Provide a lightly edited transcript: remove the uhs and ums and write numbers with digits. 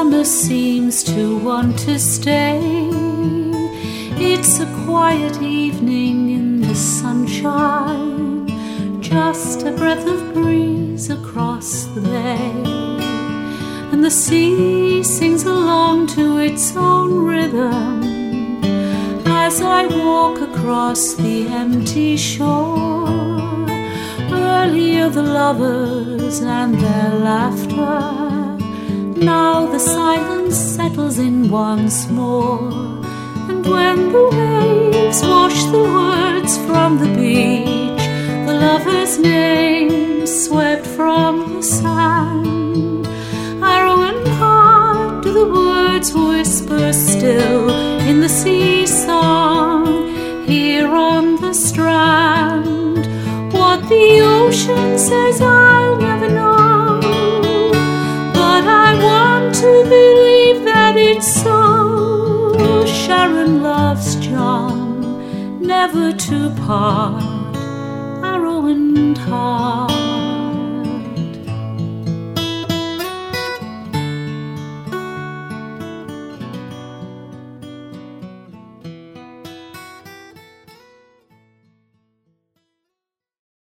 summer seems to want to stay. It's a quiet evening in the sunshine, just a breath of breeze across the bay, and the sea sings along to its own rhythm as I walk across the empty shore. Earlier the lovers and their laughter, now the silence settles in once more. And when the waves wash the words from the beach, the lover's name swept from the sand, arrow and heart do the words whisper still in the sea song here on the strand. What the ocean says I'll never know, but I want to believe that it's so. Sharon loves John, never to part, arrow and heart.